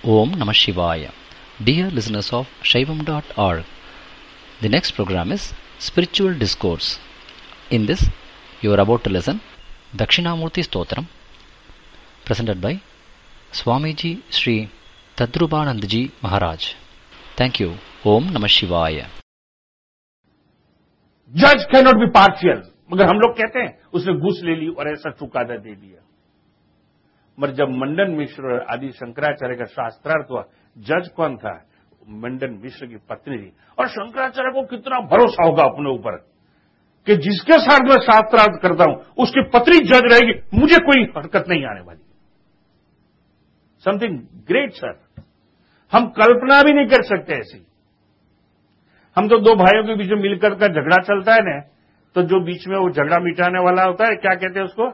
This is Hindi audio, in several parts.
Om Namah Shivaya. Dear listeners of Shaivam.org, the next program is Spiritual Discourse. In this, you are about to listen Dakshinamurti Stotram, presented by Swamiji Sri Tadrubanandji Maharaj. Thank you. Om Namah Shivaya. जज कैनॉट बी पार्शियल, मगर हम लोग कहते हैं उसने घूस ले ली और ऐसा चुकादा दे दिया। मगर जब मंडन मिश्र और आदि शंकराचार्य का शास्त्रार्थ हुआ, जज कौन था? मंडन मिश्र की पत्नी थी। और शंकराचार्य को कितना भरोसा होगा अपने ऊपर कि जिसके साथ मैं शास्त्रार्थ करता हूं उसकी पत्नी जज रहेगी, मुझे कोई हरकत नहीं आने वाली। समथिंग ग्रेट सर, हम कल्पना भी नहीं कर सकते ऐसी। हम तो दो भाइयों के बीच में मिलकर का झगड़ा चलता है ना, तो जो बीच में वो झगड़ा मिटाने वाला होता है, क्या कहते हैं उसको?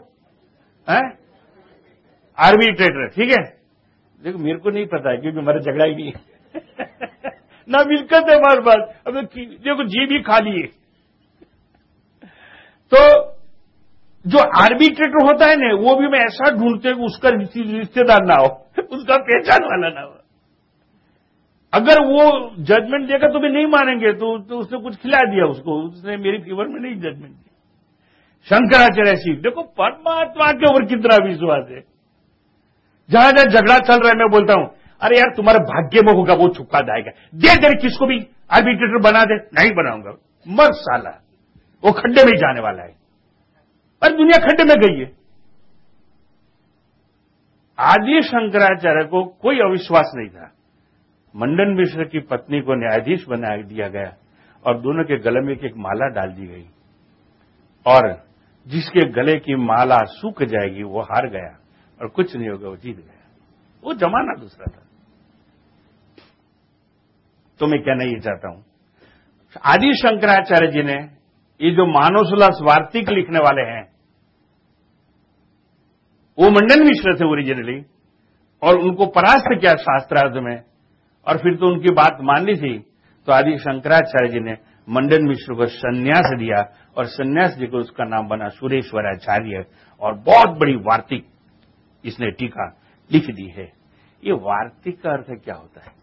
आर्बिट्रेटर, ठीक है। देखो मेरे को नहीं पता है क्योंकि हमारा झगड़ा ही नहीं है ना मिलकर है बार बार। अब देखो जी भी खाली है। तो जो आर्बिट्रेटर होता है ना, वो भी मैं ऐसा ढूंढते कि उसका रिश्तेदार ना हो, उसका पहचान वाला ना हो। अगर वो जजमेंट देगा तो भी नहीं मानेंगे, तो उसने कुछ खिला दिया उसको, उसने मेरी फेवर में नहीं जजमेंट दी। शंकराचार्य ऐसी, देखो परमात्मा के ऊपर कितना विश्वास है। जहां जहां झगड़ा चल रहा है मैं बोलता हूं, अरे यार तुम्हारे भाग्य में होगा वो चुका जाएगा, दे किसको भी आर्बिट्रेटर बना दे। नहीं बनाऊंगा, मर साला, वो खड्डे में ही जाने वाला है। और दुनिया खड्डे में गई है। आदि शंकराचार्य को कोई अविश्वास नहीं था। मंडन मिश्र की पत्नी को न्यायाधीश बना दिया गया और दोनों के गले में एक माला डाल दी गई, और जिसके गले की माला सूख जाएगी वो हार गया और कुछ नहीं होगा, वो जीत गया। वो जमाना दूसरा था। तो मैं कहना ये चाहता हूं, आदि शंकराचार्य जी ने ये जो मानवसुलास वार्तिक लिखने वाले हैं, वो मंडन मिश्र थे ओरिजिनली, और उनको परास्त किया शास्त्रार्थ में, और फिर तो उनकी बात मान ली थी। तो आदि शंकराचार्य जी ने मंडन मिश्र को संन्यास दिया, और संन्यास देकर उसका नाम बना सुरेश्वराचार्य, और बहुत बड़ी वार्तिक इसने टीका लिख दी है। ये वार्तिक का अर्थ क्या होता है?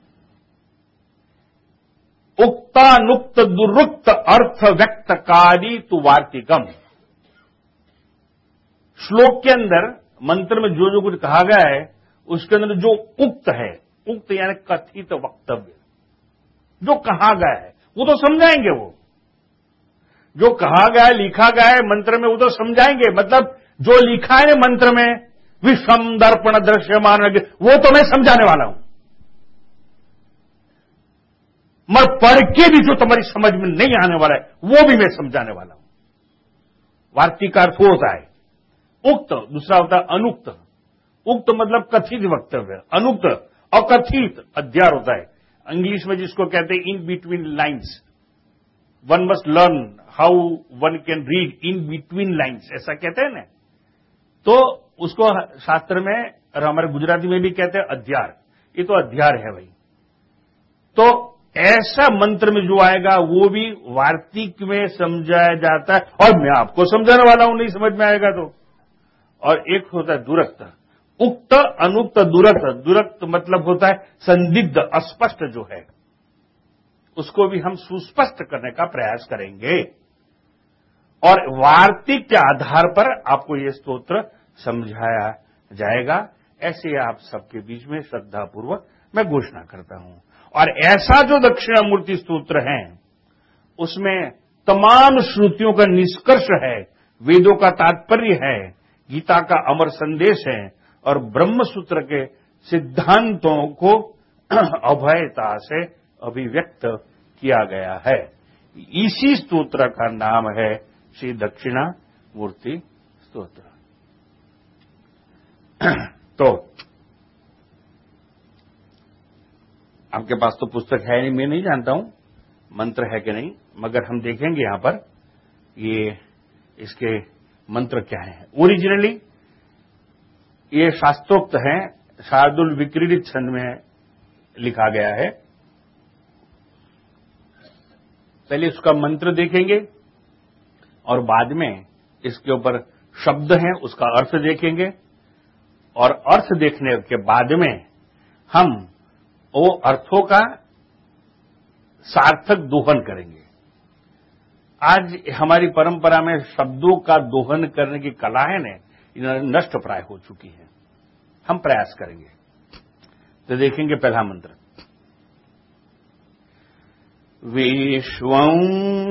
उक्तानुक्त दुरुक्त अर्थ व्यक्तकारी तु वार्तिकम। श्लोक के अंदर मंत्र में जो जो कुछ कहा गया है उसके अंदर जो उक्त है, उक्त यानी कथित वक्तव्य, जो कहा गया है वो तो समझाएंगे। वो जो कहा गया है, लिखा गया है मंत्र में, वो तो समझाएंगे। मतलब जो लिखा है मंत्र में, विश्वम दर्पण दृश्यमान, वो तो मैं समझाने वाला हूं। मगर पढ़ के भी जो तुम्हारी समझ में नहीं आने वाला है वो भी मैं समझाने वाला हूं। वार्तिक का अर्थ होता है उक्त, दूसरा होता है अनुक्त। उक्त मतलब कथित वक्तव्य, अनुक्त अकथित अध्यार होता है। इंग्लिश में जिसको कहते हैं in between lines, one must learn how one can read in between lines, ऐसा कहते हैं ना। तो उसको शास्त्र में और हमारे गुजराती में भी कहते हैं अध्यार। ये तो अध्यार है भाई। तो ऐसा मंत्र में जो आएगा वो भी वार्तिक में समझाया जाता है, और मैं आपको समझाने वाला हूं, नहीं समझ में आएगा तो। और एक होता है दुरक्त, उक्त अनुक्त दुरक्त। दुरक्त मतलब होता है संदिग्ध, अस्पष्ट जो है, उसको भी हम सुस्पष्ट करने का प्रयास करेंगे, और वार्तिक के आधार पर आपको ये स्तोत्र समझाया जाएगा। ऐसे आप सबके बीच में श्रद्धापूर्वक मैं घोषणा करता हूं। और ऐसा जो दक्षिणामूर्ति स्तोत्र है उसमें तमाम श्रुतियों का निष्कर्ष है, वेदों का तात्पर्य है, गीता का अमर संदेश है, और ब्रह्म सूत्र के सिद्धांतों को अभयता से अभिव्यक्त किया गया है। इसी स्तोत्र का नाम है श्री दक्षिणामूर्ति स्तोत्र। तो आपके पास तो पुस्तक है नहीं, मैं नहीं जानता हूं मंत्र है कि नहीं, मगर हम देखेंगे यहां पर ये इसके मंत्र क्या है। ओरिजिनली ये शास्त्रोक्त है, शार्दुल विक्रीडित छंद में लिखा गया है। पहले उसका मंत्र देखेंगे और बाद में इसके ऊपर शब्द हैं उसका अर्थ देखेंगे, और अर्थ देखने के बाद में हम वो अर्थों का सार्थक दोहन करेंगे। आज हमारी परंपरा में शब्दों का दोहन करने की कला है ने नष्ट प्राय हो चुकी है। हम प्रयास करेंगे। तो देखेंगे पहला मंत्र, विश्वं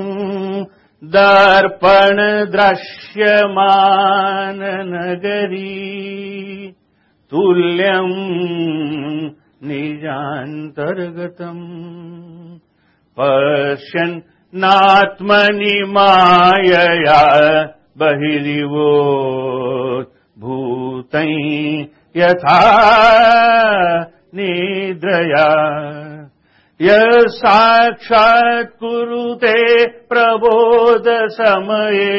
दर्पण दृश्यमान नगरी तुल्यं निजान्तर्गतम् पश्यन् नात्मनि मायया बहिरिवोत् भूतैः यथा निद्रया यः साक्षात् कुरुते प्रबोध समये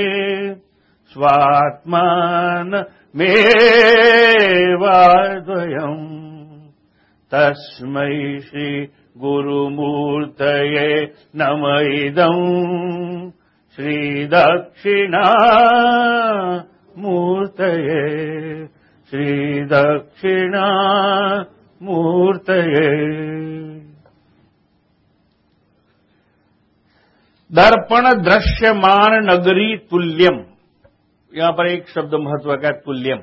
स्वात्मान मेवाद्वयम् तस्मै श्री गुरुमूर्तये नम इदम् श्री दक्षिणा मूर्तये श्री दक्षिणा मूर्तये। दर्पण दृश्यमान नगरी तुल्यम, यहां पर एक शब्द महत्व का तुल्यम।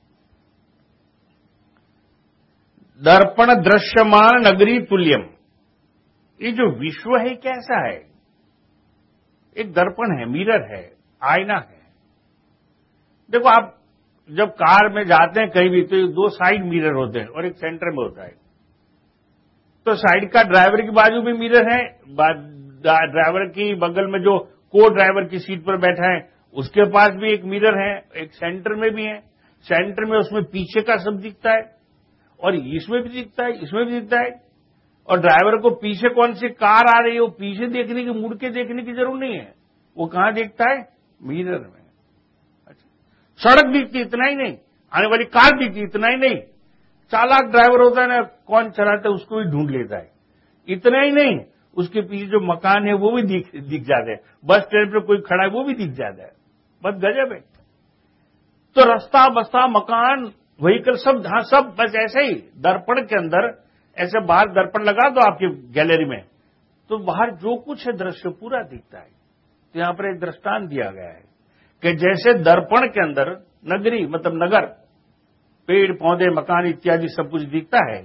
दर्पण दृश्यमान नगरी तुल्यम, ये जो विश्व है कैसा है? एक दर्पण है, मिरर है, आईना है। देखो आप जब कार में जाते हैं कहीं भी तो दो साइड मिरर होते हैं और एक सेंटर में होता है। तो साइड का ड्राइवर की बाजू में मिरर है, ड्राइवर की बगल में जो को ड्राइवर की सीट पर बैठा है उसके पास भी एक मिरर है, एक सेंटर में भी है। सेंटर में उसमें पीछे का सब दिखता है और इसमें भी दिखता है, इसमें भी दिखता है। और ड्राइवर को पीछे कौन सी कार आ रही है वो पीछे देखने की, मुड़ के देखने की जरूरत नहीं है। वो कहां देखता है? मिरर में। अच्छा, सड़क दिखती इतना ही नहीं, आने वाली कार दिखती इतना ही नहीं, चालाक ड्राइवर होता है ना, कौन चलाता है उसको भी ढूंढ लेता है। इतना ही नहीं, उसके पीछे जो मकान है वो भी दिख जाते हैं। बस स्टैंड पर कोई खड़ा है वो भी दिख जाता है। बस गजब है। तो रास्ता बस्ता मकान व्हीकल सब, हाँ सब बस ऐसे ही दर्पण के अंदर। ऐसे बाहर दर्पण लगा दो आपकी गैलरी में तो बाहर जो कुछ है दृश्य पूरा दिखता है। तो यहां पर एक दृष्टांत दिया गया है कि जैसे दर्पण के अंदर नगरी मतलब नगर, पेड़ पौधे मकान इत्यादि सब कुछ दिखता है,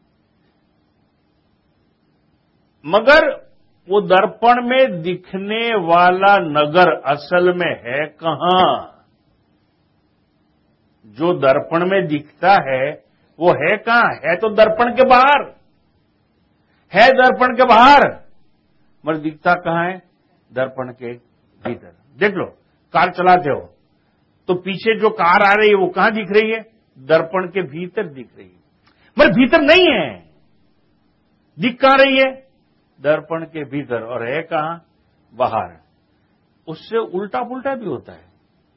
मगर वो दर्पण में दिखने वाला नगर असल में है कहां? जो दर्पण में दिखता है वो है कहां? है तो दर्पण के बाहर, है दर्पण के बाहर, मगर दिखता कहां है? दर्पण के भीतर। देख लो, कार चलाते हो तो पीछे जो कार आ रही है वो कहां दिख रही है? दर्पण के भीतर दिख रही है, मगर भीतर नहीं है। दिख कहां रही है? दर्पण के भीतर। और है कहां? बाहर। उससे उल्टा पुल्टा भी होता है।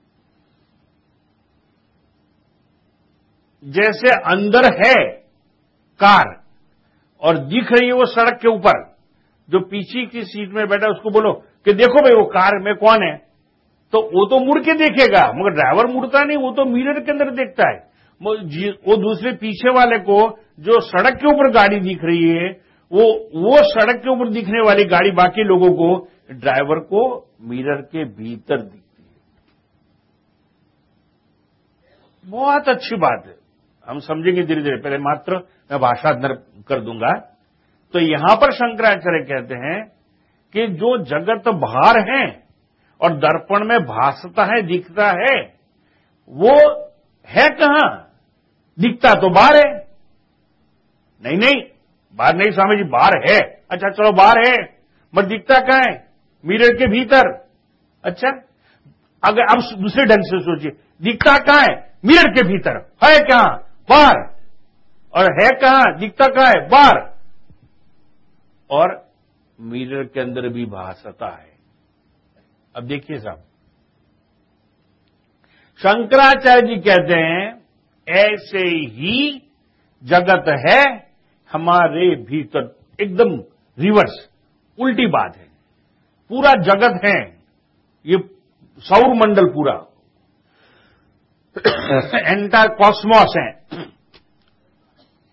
जैसे अंदर है कार और दिख रही है वो सड़क के ऊपर, जो पीछे की सीट में बैठा उसको बोलो कि देखो भाई वो कार में कौन है, तो वो तो मुड़ के देखेगा, मगर ड्राइवर मुड़ता नहीं, वो तो मिरर के अंदर देखता है। वो दूसरे पीछे वाले को जो सड़क के ऊपर गाड़ी दिख रही है वो सड़क के ऊपर दिखने वाली गाड़ी बाकी लोगों को, ड्राइवर को मिरर के भीतर दिखती है। बहुत अच्छी बात है, हम समझेंगे धीरे धीरे। पहले मात्र मैं भाषांतर कर दूंगा। तो यहां पर शंकराचार्य कहते हैं कि जो जगत बाहर है और दर्पण में भासता है, दिखता है, वो है कहां? दिखता तो बाहर है। नहीं, बाहर नहीं स्वामी जी, बाहर है। अच्छा चलो बाहर है, मगर दिखता कहां है? मिरर के भीतर। अच्छा, अगर अब दूसरे ढंग से सोचिए, दिखता कहां है? मिरर के भीतर। है कहां? बाहर। और है कहां? दिखता कहां है? बाहर। और मिरर के अंदर भी भासता है। अब देखिए साहब, शंकराचार्य जी कहते हैं ऐसे ही जगत है हमारे भीतर। एकदम रिवर्स, उल्टी बात है। पूरा जगत है, ये सौर मंडल पूरा एंटायर कॉस्मॉस है,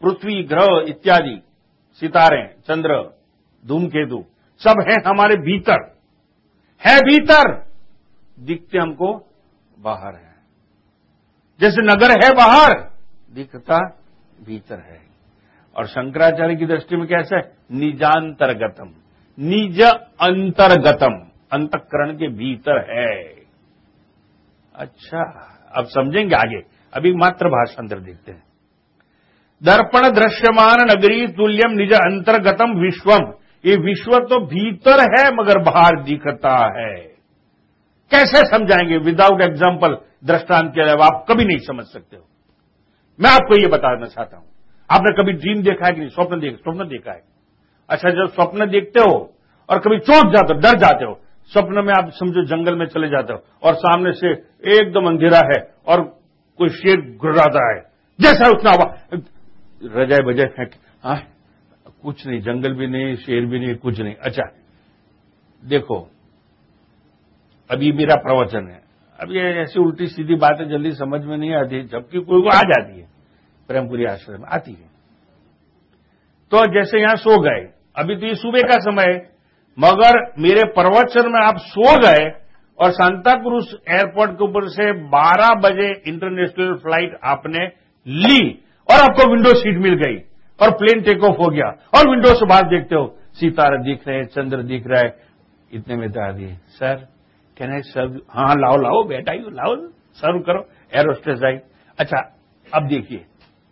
पृथ्वी, ग्रह इत्यादि, सितारे, चंद्र, धूमकेतु, सब है हमारे भीतर, है भीतर, दिखते हमको बाहर है। जैसे नगर है बाहर, दिखता भीतर है। और शंकराचार्य की दृष्टि में कैसा है? निजांतर्गतम, निज अंतर्गतम, अंतःकरण के भीतर है। अच्छा, अब समझेंगे आगे, अभी मात्र भाषांतर देखते हैं। दर्पण दृश्यमान नगरी तुल्यम निज अंतर्गतम विश्वम, ये विश्व तो भीतर है मगर बाहर दिखता है। कैसे समझाएंगे? विदाउट एग्जाम्पल, दृष्टांत के अलावा आप कभी नहीं समझ सकते हो। मैं आपको ये बताना चाहता हूं, आपने कभी ड्रीम देखा है कि नहीं? स्वप्न देखा है? अच्छा, जब स्वप्न देखते हो और कभी चौंक जाते हो, डर जाते हो, स्वप्न में आप समझो जंगल में चले जाते हो और सामने से एकदम अंधेरा है और कोई शेर गुर्राता है, जैसा उतना रजाए बजाय फेंक, कुछ नहीं, जंगल भी नहीं, शेर भी नहीं, कुछ नहीं। अच्छा देखो, अभी मेरा प्रवचन है, अब ये ऐसी उल्टी सीधी बातें जल्दी समझ में नहीं आती, जबकि कोई को आ जाती है, प्रेमपुरी आश्रम में आती है। तो जैसे यहां सो गए, अभी तो ये सुबह का समय है, मगर मेरे प्रवचन में आप सो गए और सांता क्रूज एयरपोर्ट के ऊपर से 12 बजे इंटरनेशनल फ्लाइट आपने ली और आपको विंडो सीट मिल गई और प्लेन टेक ऑफ हो गया और विंडो से बाहर देखते हो, सितारे दिख रहे हैं, चंद्र दिख रहा है, इतने में बता दिए, सर कैन आई सर्व? हाँ लाओ लाओ बेटा, यू लाओ, सर्व करो। एयर होस्टेस आई। अच्छा अब देखिए,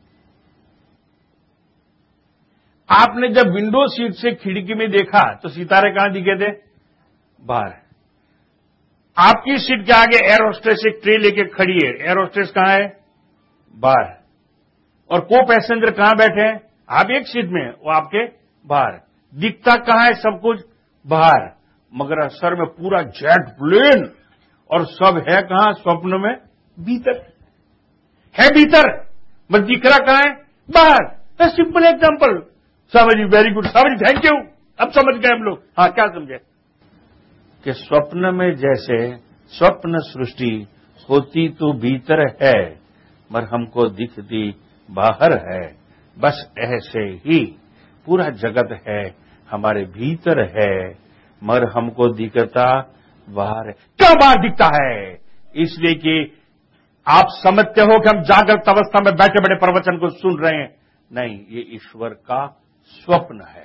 आपने जब विंडो सीट से खिड़की में देखा तो सितारे कहां दिखे थे? बाहर। आपकी सीट के आगे एयर होस्टेस एक ट्रे लेके खड़ी है, एयर होस्टेस कहां है? बाहर। और को पैसेंजर कहां बैठे हैं? आप एक सीट में, वो आपके बाहर। दिखता कहां है सब कुछ? बाहर। मगर सर में पूरा जेट प्लेन और सब है कहां? स्वप्न में भीतर है, भीतर, बस दिख रहा कहां है? बाहर। Simple example. समझिए, वेरी गुड, समझ, थैंक यू, अब समझ गए हम लोग। हाँ, क्या समझे? कि स्वप्न में जैसे स्वप्न सृष्टि होती तो भीतर है मगर हमको दिखती बाहर है, बस ऐसे ही पूरा जगत है हमारे भीतर है मगर हमको दिखता बाहर है। क्या बाहर दिखता है? इसलिए कि आप समझते हो कि हम जागृत अवस्था में बैठे बैठे प्रवचन को सुन रहे हैं। नहीं, ये ईश्वर का स्वप्न है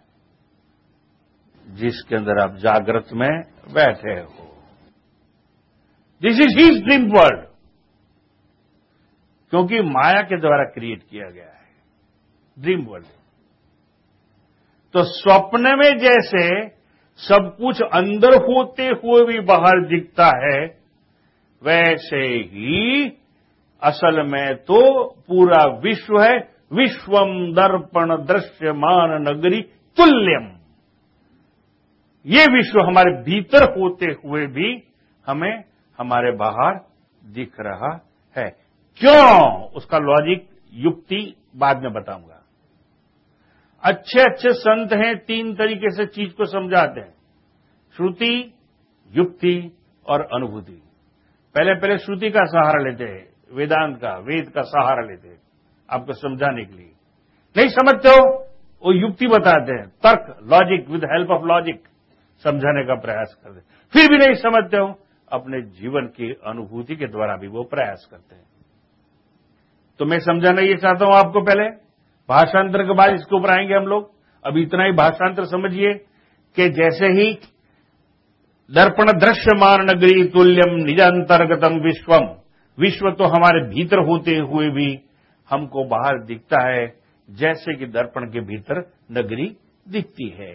जिसके अंदर आप जागृत में बैठे हो। This is his dream world, क्योंकि माया के द्वारा क्रिएट किया गया है ड्रीम वर्ल्ड। तो स्वप्न में जैसे सब कुछ अंदर होते हुए भी बाहर दिखता है, वैसे ही असल में तो पूरा विश्व है। विश्वम दर्पण दृश्यमान नगरी तुल्यम, ये विश्व हमारे भीतर होते हुए भी हमें हमारे बाहर दिख रहा है। क्यों? उसका लॉजिक, युक्ति बाद में बताऊंगा। अच्छे अच्छे संत हैं, 3 तरीके से चीज को समझाते हैं, श्रुति, युक्ति और अनुभूति। पहले श्रुति का सहारा लेते हैं, वेदांत का, वेद का सहारा लेते हैं आपको समझाने के लिए। नहीं समझते हो, वो युक्ति बताते हैं, तर्क, logic, with help of logic समझाने का प्रयास करते हैं। फिर भी नहीं समझते हो, अपने जीवन की अनुभूति के द्वारा भी वो प्रयास करते हैं। तो मैं समझाना ये चाहता हूं आपको, पहले भाषांतर के बाद इसके ऊपर आएंगे हम लोग। अभी इतना ही भाषांतर समझिए कि जैसे ही दर्पण दृश्यमान नगरी तुल्यम निजांतर्गतम विश्वम, विश्व तो हमारे भीतर होते हुए भी हमको बाहर दिखता है, जैसे कि दर्पण के भीतर नगरी दिखती है।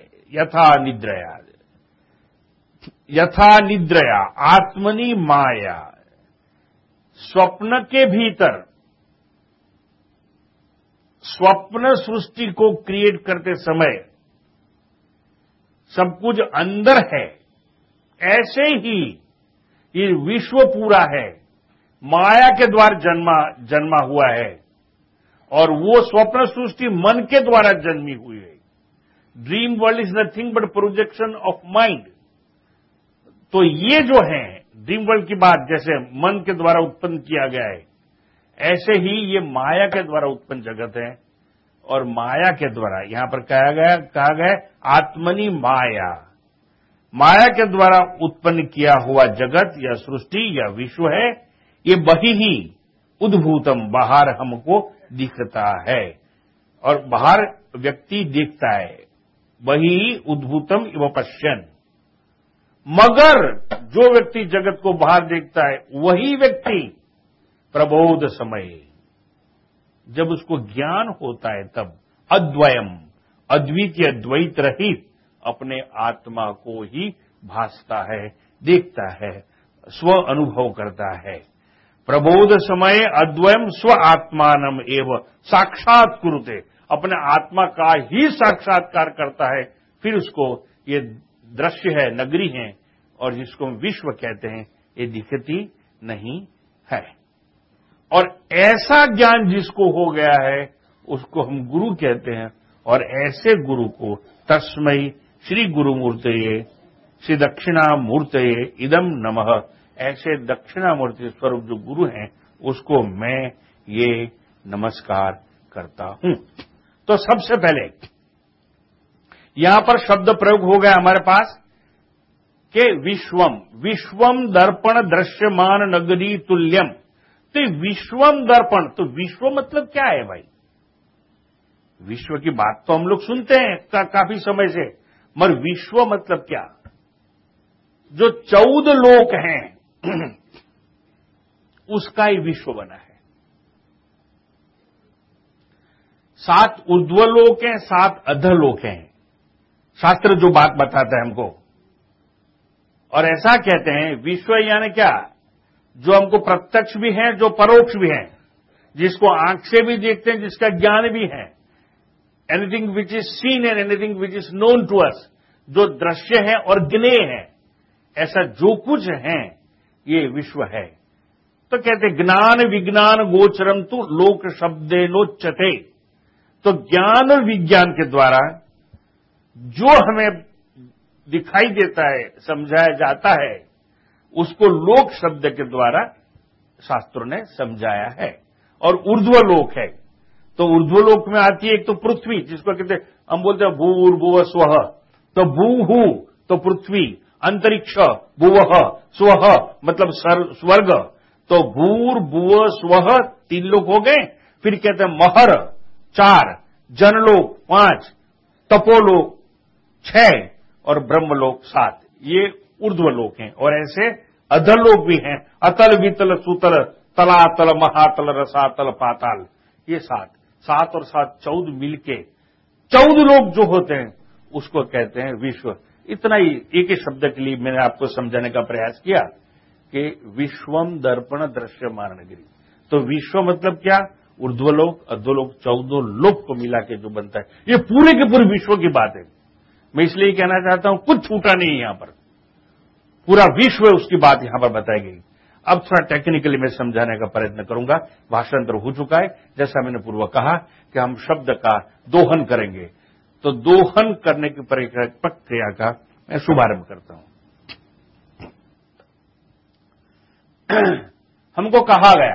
यथा निद्रया आत्मनि माया, स्वप्न के भीतर, स्वप्न सृष्टि को क्रिएट करते समय सब कुछ अंदर है, ऐसे ही ये विश्व पूरा है, माया के द्वारा जन्मा हुआ है और वो स्वप्न सृष्टि मन के द्वारा जन्मी हुई है। Dream world is nothing but projection of mind. तो ये जो है ड्रीम वर्ल्ड की बात, जैसे मन के द्वारा उत्पन्न किया गया है, ऐसे ही ये माया के द्वारा उत्पन्न जगत है और माया के द्वारा, यहां पर कहा गया आत्मनि माया, माया के द्वारा उत्पन्न किया हुआ जगत या सृष्टि या विश्व है, ये वही ही उद्भूतम, बाहर हमको दिखता है और बाहर व्यक्ति देखता है, वही उद्भूतम इव पश्यन। मगर जो व्यक्ति जगत को बाहर देखता है वही व्यक्ति प्रबोध समय, जब उसको ज्ञान होता है तब अद्वयम, अद्वितीय द्वैत रहित अपने आत्मा को ही भासता है, देखता है, स्व अनुभव करता है। प्रबोध समय अद्वयम स्व आत्मानम एव साक्षात कुरुते, अपने आत्मा का ही साक्षात्कार करता है। फिर उसको ये दृश्य है, नगरी है और जिसको हम विश्व कहते हैं, ये दिखती नहीं है। और ऐसा ज्ञान जिसको हो गया है उसको हम गुरु कहते हैं। और ऐसे गुरु को तस्मै श्री गुरुमूर्तये श्री दक्षिणामूर्तये इदम नमः, ऐसे दक्षिणामूर्ति स्वरूप जो गुरु हैं उसको मैं ये नमस्कार करता हूं। तो सबसे पहले यहां पर शब्द प्रयोग हो गया हमारे पास कि विश्वम, विश्वम दर्पण दृश्यमान नगरी तुल्यम। तो विश्वम दर्पण, तो विश्व मतलब क्या है भाई? विश्व की बात तो हम लोग सुनते हैं काफी समय से, मगर विश्व मतलब क्या? जो 14 लोक हैं उसका ही विश्व बना है। 7 ऊर्ध्वलोक हैं, 7 अधोलोक हैं, शास्त्र जो बात बताता है हमको। और ऐसा कहते हैं विश्व यानी क्या? जो हमको प्रत्यक्ष भी है, जो परोक्ष भी है, जिसको आंख से भी देखते हैं, जिसका ज्ञान भी है। Anything which is seen and anything which is known to us, जो दृश्य है और ज्ञेय है, ऐसा जो कुछ है ये विश्व है। तो कहते ज्ञान विज्ञान गोचरम तु लोक शब्देनोच्यते। तो ज्ञान और विज्ञान के द्वारा जो हमें दिखाई देता है, समझाया जाता है, उसको लोक शब्द के द्वारा शास्त्रों ने समझाया है। और ऊर्ध्वलोक है, तो ऊर्ध्वलोक में आती है एक तो पृथ्वी, जिसको कहते हैं, हम बोलते हैं भूर्भुव स्वः, तो भूहु तो पृथ्वी, अंतरिक्ष भुवः स्वः मतलब स्वर्ग, तो भूर्भुव स्वः 3 लोक हो गए। फिर कहते हैं महर 4, जनलोक 5, तपोलोक 6 और ब्रह्मलोक 7, ये ऊर्ध्वलोक हैं। और ऐसे अधलोक भी हैं, अतल वितल सुतल तलातल महातल रसातल पाताल, ये 7 और 7 14 मिलके 14 लोक जो होते हैं उसको कहते हैं विश्व। इतना ही एक ही शब्द के लिए मैंने आपको समझाने का प्रयास किया कि विश्वम दर्पण दृश्यमान नगरी। तो विश्व मतलब क्या? ऊर्ध्वलोक अधोलोक 14 लोक को मिला के जो बनता है, ये पूरे के पूरे विश्व की बात है। मैं इसलिए कहना चाहता हूं कुछ छूटा नहीं है, यहां पर पूरा विश्व उसकी बात यहां पर बताई गई। अब थोड़ा टेक्निकली मैं समझाने का प्रयत्न करूंगा। भाषांतर हो चुका है, जैसा मैंने पूर्व कहा कि हम शब्द का दोहन करेंगे। तो दोहन करने की प्रक्रिया का मैं शुभारंभ करता हूं। हमको कहा गया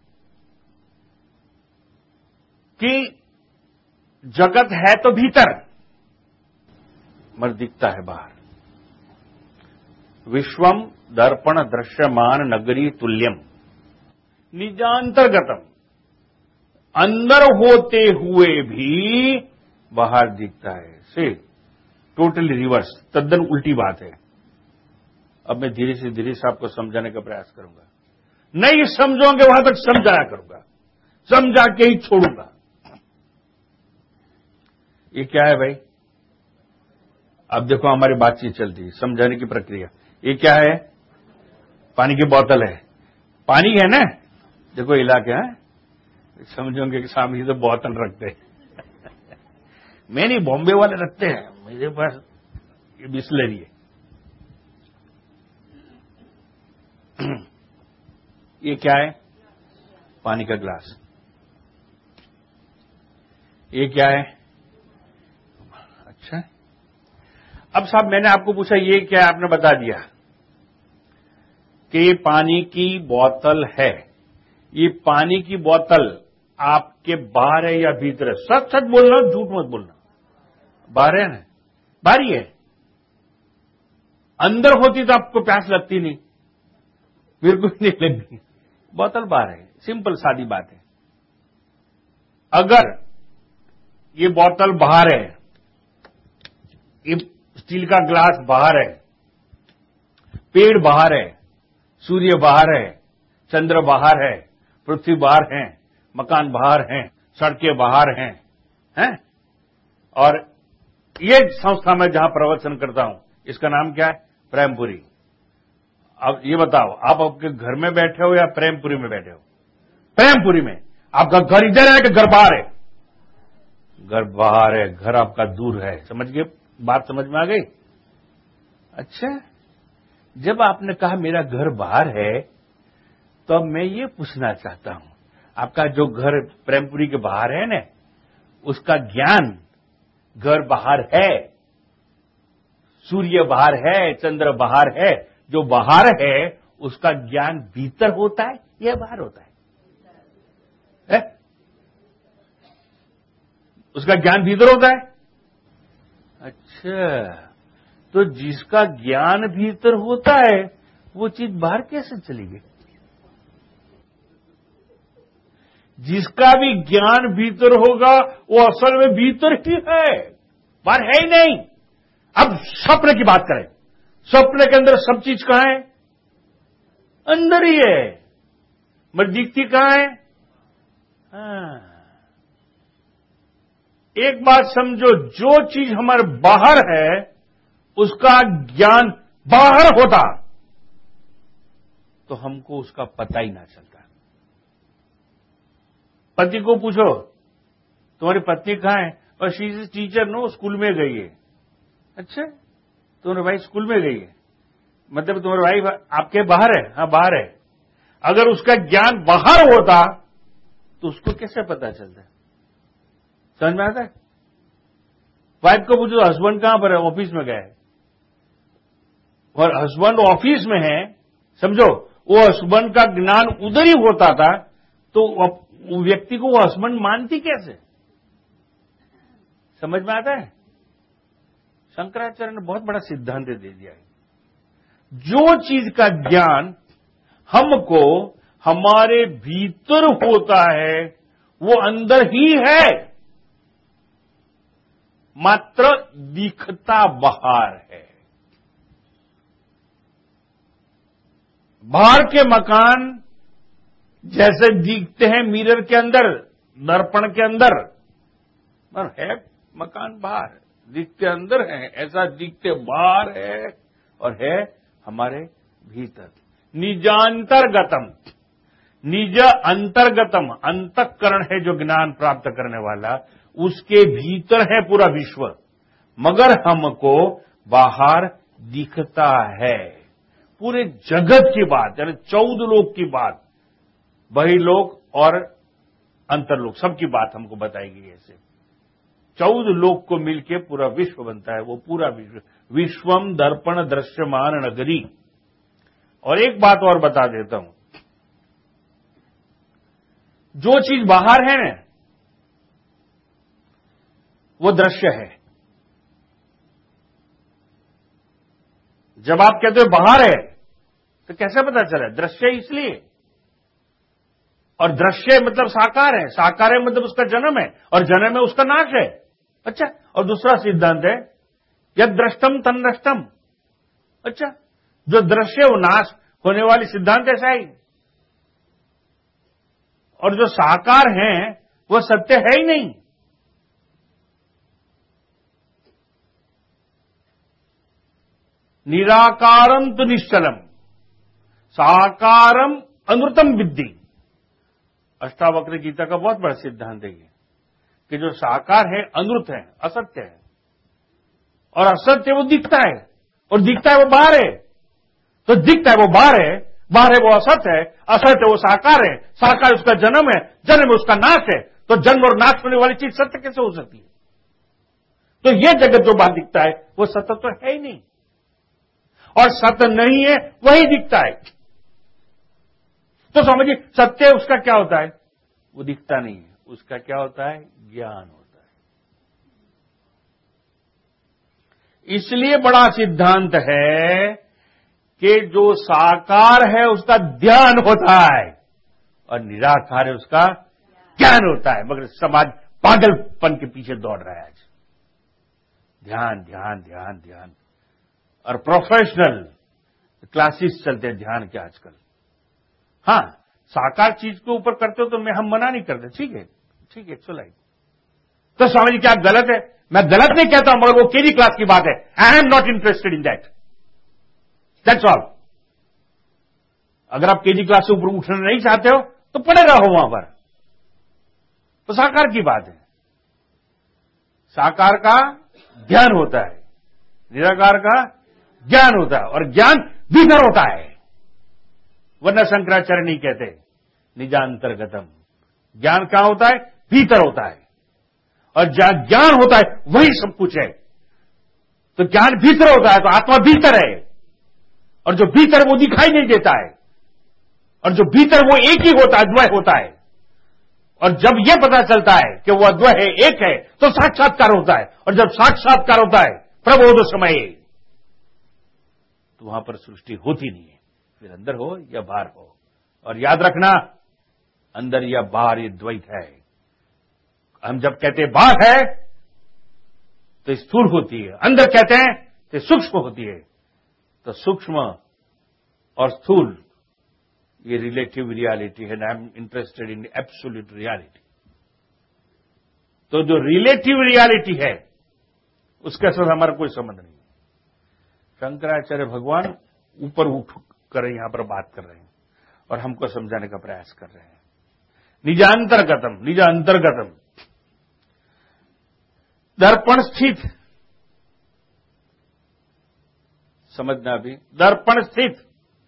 कि जगत है तो भीतर, मगर दिखता है बाहर। विश्वम दर्पण दृश्यमान नगरी तुल्यम निजांतर्गतम, अंदर होते हुए भी बाहर दिखता है। से टोटली रिवर्स, तद्दन उल्टी बात है। अब मैं धीरे से आपको समझाने का प्रयास करूंगा। नहीं समझोगे वहां तक समझाया करूंगा, समझा के ही छोड़ूंगा। ये क्या है भाई? अब देखो हमारी बातचीत चलती है, समझाने की प्रक्रिया। ये क्या है? पानी की बोतल है, पानी है ना, देखो इलाके हैं, समझोगे कि सामने तो बोतल रखते हैं। मैं नहीं, बॉम्बे वाले रखते हैं, मेरे पास ये बिस्लरी है। ये क्या है? पानी का ग्लास। ये क्या है? अच्छा, अब साहब मैंने आपको पूछा ये क्या है, आपने बता दिया कि ये पानी की बोतल है। ये पानी की बोतल आपके बाहर है या भीतर है? सच सच बोलना, झूठ मत बोलना। बाहर है ना? बाहर ही है। अंदर होती तो आपको प्यास लगती नहीं, बिल्कुल नहीं लगती। बोतल बाहर है, सिंपल सादी बात है। अगर ये बोतल बाहर है, ये स्टील का ग्लास बाहर है, पेड़ बाहर है, सूर्य बाहर है, चंद्र बाहर है, पृथ्वी बाहर है, मकान बाहर हैं, सड़कें बाहर हैं, और ये संस्था में जहां प्रवचन करता हूं, इसका नाम क्या है? प्रेमपुरी। अब ये बताओ, आप आपके घर में बैठे हो या प्रेमपुरी में बैठे हो? प्रेमपुरी में। आपका घर इधर है कि घर बाहर है? घर बाहर है, घर आपका दूर है। समझ गए? बात समझ में आ गई? अच्छा, जब आपने कहा मेरा घर बाहर है, तो अब मैं ये पूछना चाहता हूं, आपका जो घर प्रेमपुरी के बाहर है ना, उसका ज्ञान घर बाहर है, सूर्य बाहर है, चंद्र बाहर है, जो बाहर है उसका ज्ञान भीतर होता है या बाहर होता है? उसका ज्ञान भीतर होता है। अच्छा, तो जिसका ज्ञान भीतर होता है वो चीज बाहर कैसे चली गई? जिसका भी ज्ञान भीतर होगा वो असल में भीतर ही है, बाहर है ही नहीं। अब स्वप्न की बात करें, स्वप्न के अंदर सब चीज कहां है? अंदर ही है, मगर दिखती कहां है? हाँ। एक बात समझो, जो चीज हमारे बाहर है उसका ज्ञान बाहर होता तो हमको उसका पता ही ना चलता। पति को पूछो तुम्हारी पत्नी कहां है, और she is teacher, no, school में गई है। अच्छा, तुम्हारी वाइफ स्कूल में गई है, मतलब तुम्हारी वाइफ आपके बाहर है? हाँ, बाहर है। अगर उसका ज्ञान बाहर होता तो उसको कैसे पता चलता? समझ में आता है? वाइफ को पूछो हस्बैंड कहां पर है, ऑफिस में गए, और हस्बैंड ऑफिस में है, समझो वो हस्बैंड का ज्ञान उधर ही होता था, तो वो व्यक्ति को वो हस्बैंड मानती कैसे? समझ में आता है? शंकराचार्य ने बहुत बड़ा सिद्धांत दे दिया है। जो चीज का ज्ञान हमको हमारे भीतर होता है वो अंदर ही है, मात्र दिखता बाहर है। बाहर के मकान जैसे दिखते हैं मिरर के अंदर, दर्पण के अंदर, पर है मकान बाहर, दिखते अंदर है, ऐसा दिखते बाहर है और है हमारे भीतर। निजांतर्गतम, निज अंतर्गतम, अंतःकरण है जो ज्ञान प्राप्त करने वाला, उसके भीतर है पूरा विश्व, मगर हमको बाहर दिखता है। पूरे जगत की बात, यानी 14 लोक की बात, बहिर्लोक और अंतरलोक, सबकी बात हमको बताई गई। ऐसे 14 लोक को मिलके पूरा विश्व बनता है, वो पूरा विश्व। विश्वम दर्पण दृश्यमान नगरी। और एक बात और बता देता हूं, जो चीज बाहर है ना वो दृश्य है। जब आप कहते हो बाहर है तो कैसे पता चला? दृश्य इसलिए, और दृश्य मतलब साकार है, साकार है मतलब उसका जन्म है, और जन्म है उसका नाश है। अच्छा, और दूसरा सिद्धांत है यद दृष्टम तन नष्टम। अच्छा, जो दृश्य वो नाश होने वाली सिद्धांत ऐसा ही, और जो साकार है वो सत्य है ही नहीं। निराकारम तो निश्चलम, साकारम अनृतम विद्धि। अष्टावक्र गीता का बहुत बड़ा सिद्धांत है ये, कि जो साकार है अनृत है, असत्य है, और असत्य वो दिखता है, और दिखता है वो बाहर है। तो दिखता है वो बाहर है वो असत्य है, असत्य वो साकार है, साकार उसका जन्म है, जन्म उसका नाश है। तो जन्म और नाश होने वाली चीज सत्य कैसे हो सकती है? तो ये जगत जो बाहर दिखता है वो सत्य तो है ही नहीं, और सत्य नहीं है वही दिखता है। तो समझिए, सत्य उसका क्या होता है? वो दिखता नहीं है, उसका क्या होता है? ज्ञान होता है। इसलिए बड़ा सिद्धांत है कि जो साकार है उसका ध्यान होता है और निराकार है उसका ज्ञान होता है। मगर समाज पागलपन के पीछे दौड़ रहा है आज। ध्यान ध्यान ध्यान ध्यान, और प्रोफेशनल क्लासेस चलते हैं ध्यान के आजकल। हाँ, साकार चीज के ऊपर करते हो तो हम मना नहीं करते, ठीक है, ठीक है, चलो। तो स्वामी जी क्या गलत है? मैं गलत नहीं कहता हूं, मगर वो केजी क्लास की बात है। I am not interested in that's all. अगर आप केजी क्लास से ऊपर उठना नहीं चाहते हो तो पड़े रहो वहां पर। तो साकार की बात है। साकार का ध्यान होता है, निराकार का ज्ञान होता है, और ज्ञान भीतर होता है। वरना शंकराचार्य नहीं कहते निजांतर्गतम। ज्ञान क्या होता है? भीतर होता है। और जहां ज्ञान होता है वही सब कुछ है। तो ज्ञान भीतर होता है तो आत्मा भीतर है, और जो भीतर वो दिखाई नहीं देता है, और जो भीतर वो एक ही होता है, अद्वय होता है। और जब यह पता चलता है कि वो अद्वय है, एक है, तो साक्षात्कार होता है। और जब साक्षात्कार होता है प्रबोध समय, तो वहां पर सृष्टि होती नहीं है। फिर अंदर हो या बाहर हो। और याद रखना, अंदर या बाहर ये द्वैत है। हम जब कहते हैं बाहर है तो स्थूल होती है, अंदर कहते हैं तो सूक्ष्म होती है। तो सूक्ष्म और स्थूल ये रिलेटिव रियलिटी है। I am interested in absolute reality. तो जो रिलेटिव रियलिटी है उसके साथ हमारा कोई संबंध नहीं है। शंकराचार्य भगवान ऊपर उठ कर यहां पर बात कर रहे हैं और हमको समझाने का प्रयास कर रहे हैं। निजांतर्गतम, निज अंतर्गतम, दर्पण स्थित, समझना भी, दर्पण स्थित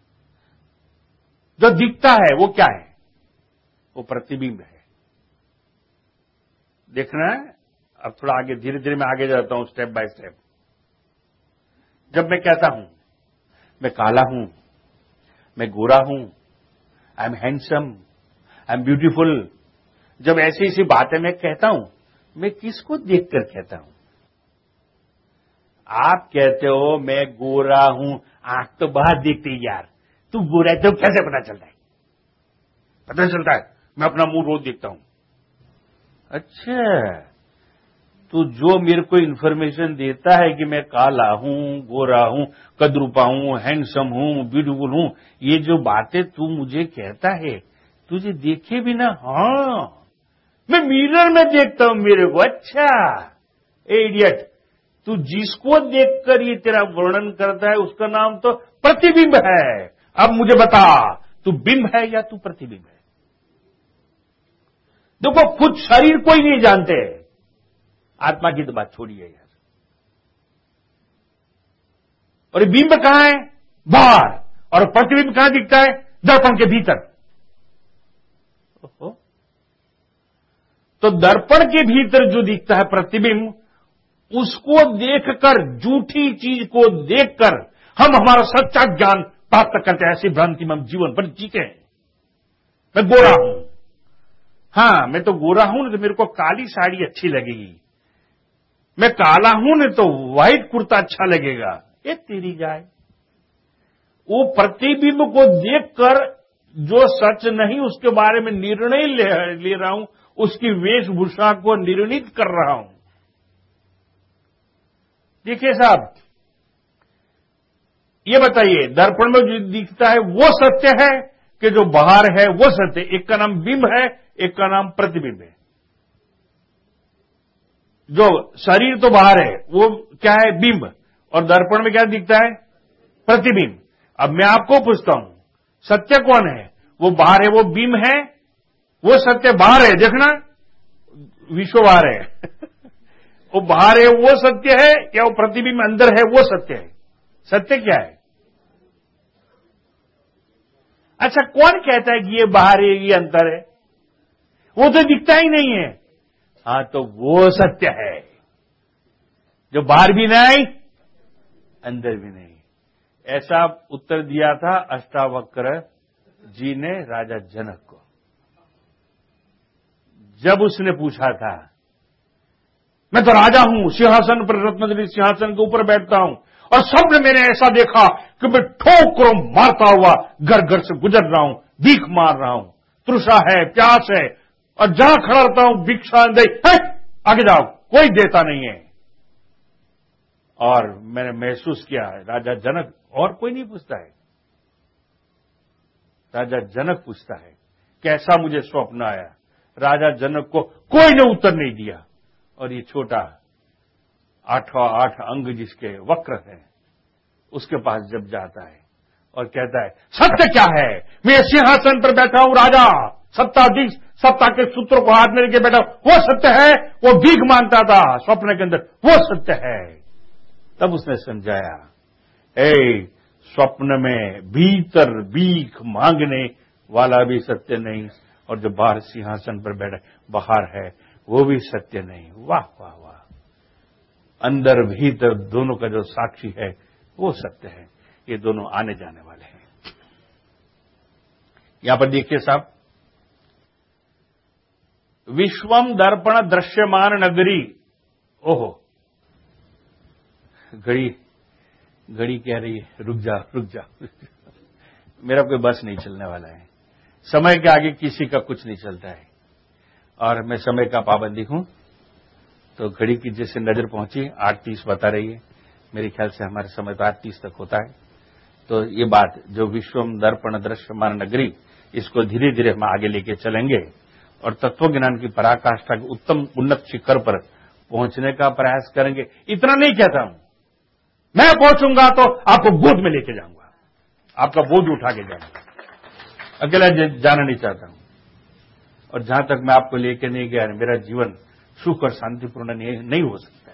जो दिखता है वो क्या है? वो प्रतिबिंब है। देखना है। अब थोड़ा आगे, धीरे धीरे मैं आगे जाता हूं, स्टेप बाय स्टेप। जब मैं कहता हूं मैं काला हूं, मैं गोरा हूं, I am handsome, I am beautiful, जब ऐसी ऐसी बातें मैं कहता हूं, मैं किसको देखकर कहता हूं? आप कहते हो मैं गोरा हूं, आंख तो बाहर दिखती है यार, तू गोरा है तो कैसे पता चलता है? पता चलता है, मैं अपना मुंह रोज देखता हूं। अच्छा, तो जो मेरे को इन्फॉर्मेशन देता है कि मैं काला हूं, गोरा हूं, कदरूपा हूं, हैंडसम हूं, ब्यूटीफुल हूं, ये जो बातें तू मुझे कहता है, तुझे देखे भी ना? हाँ, मैं मिरर में देखता हूं मेरे को। अच्छा इडियट, तू जिसको देखकर ये तेरा वर्णन करता है उसका नाम तो प्रतिबिंब है। अब मुझे बता, तू बिंब है या तू प्रतिबिंब है? देखो, खुद शरीर को ही नहीं जानते, आत्मा की तो बात छोड़िए यार। और बिंब कहां है? बाहर। और प्रतिबिंब कहां दिखता है? दर्पण के भीतर। तो दर्पण के भीतर जो दिखता है प्रतिबिंब, उसको देखकर, झूठी चीज को देखकर हम हमारा सच्चा ज्ञान प्राप्त करते हैं। ऐसी भ्रांति में हम जीवन पर जीते हैं। मैं गोरा हूं, हाँ मैं तो गोरा हूं ना तो मेरे को काली साड़ी अच्छी लगेगी, मैं काला हूं ना तो व्हाइट कुर्ता अच्छा लगेगा। ये तेरी गाय। वो प्रतिबिंब को देखकर जो सच नहीं उसके बारे में निर्णय ले रहा हूं, उसकी वेशभूषा को निर्णित कर रहा हूं। देखिए साहब, ये बताइए, दर्पण में जो दिखता है वो सत्य है कि जो बाहर है वो सत्य? एक का नाम बिंब है, एक का नाम प्रतिबिंब है। जो शरीर तो बाहर है वो क्या है? बिंब। और दर्पण में क्या दिखता है? प्रतिबिंब। अब मैं आपको पूछता हूं, सत्य कौन है? वो बाहर है वो बिंब है, वो सत्य बाहर है। देखना, विश्व बाहर है वो बाहर है वो सत्य है, या वो प्रतिबिंब अंदर है वो सत्य है? सत्य क्या है? अच्छा, कौन कहता है कि ये बाहर है ये अंदर है? वो तो दिखता ही नहीं है। हाँ, तो वो सत्य है जो बाहर भी नहीं अंदर भी नहीं। ऐसा उत्तर दिया था अष्टावक्र जी ने राजा जनक को। जब उसने पूछा था, मैं तो राजा हूं, सिंहासन पर, रत्नजड़ी सिंहासन के ऊपर बैठता हूं, और सबने मैंने ऐसा देखा कि मैं ठोकरों मारता हुआ घर घर से गुजर रहा हूं, भीख मार रहा हूं, तृषा है, प्यास है, और जहां खड़ा रहता हूं भिक्षा दे, आगे जाओ, कोई देता नहीं है। और मैंने महसूस किया है, राजा जनक, और कोई नहीं पूछता है, राजा जनक पूछता है कैसा मुझे स्वप्न आया। राजा जनक को कोई ने उत्तर नहीं दिया, और ये छोटा 8 अंग जिसके वक्र है, उसके पास जब जाता है और कहता है सत्य क्या है, मैं सिंहासन पर बैठा हूं राजा, सत्ताधीश, सत्ता के सूत्रों को हाथ में लेके बैठा, वो सत्य है, वो भीख मांगता था स्वप्न के अंदर, वो सत्य है। तब उसने समझाया, स्वप्न में भीतर भीख मांगने वाला भी सत्य नहीं, और जो बाहर सिंहासन पर बैठा बाहर है वो भी सत्य नहीं। वाह वाह वाह, अंदर भीतर दोनों का जो साक्षी है वो सत्य है। ये दोनों आने जाने वाले हैं। यहां पर देखिए साहब, विश्वम दर्पण दृश्यमान नगरी। ओहो, घड़ी कह रही है रुक जा रुक जा। मेरा कोई बस नहीं चलने वाला है, समय के आगे किसी का कुछ नहीं चलता है, और मैं समय का पाबंदी हूं। तो घड़ी की जैसे नजर पहुंची 8:30 बता रही है, मेरे ख्याल से हमारे समय तो 8:30 तक होता है। तो ये बात जो विश्वम दर्पण दृश्यमान नगरी, इसको धीरे धीरे हम आगे लेके चलेंगे और तत्व ज्ञान की पराकाष्ठा के उत्तम उन्नत शिखर पर पहुंचने का प्रयास करेंगे। इतना नहीं कहता हूं, मैं पहुंचूंगा तो आपको गोद में लेके जाऊंगा, आपका बोझ उठा के जाऊंगा, अकेला जाना नहीं चाहता हूं। और जहां तक मैं आपको लेके नहीं गया, मेरा जीवन सुख और शांतिपूर्ण नहीं हो सकता है।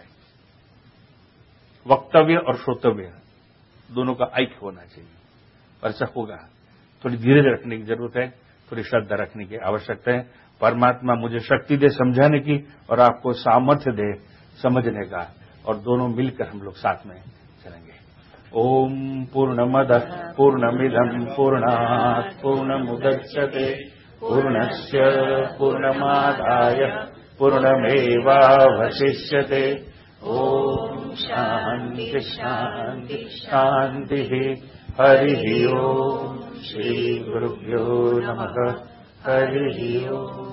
वक्तव्य और श्रोतव्य दोनों का ऐक्य होना चाहिए, और ऐसा होगा। थोड़ी धीरज रखने की जरूरत है, थोड़ी श्रद्धा रखने की आवश्यकता है। परमात्मा मुझे शक्ति दे समझाने की, और आपको सामर्थ्य दे समझने का, और दोनों मिलकर हम लोग साथ में चलेंगे। ओम पूर्णमदः पूर्णमिदं पूर्णात् पूर्णमुदच्यते पूर्णस्य पूर्णमादाय पूर्णमेवावशिष्यते। ओम शांति शांति शांति। हरि ओम। श्री गुरुभ्यो नमः। हरि ओम।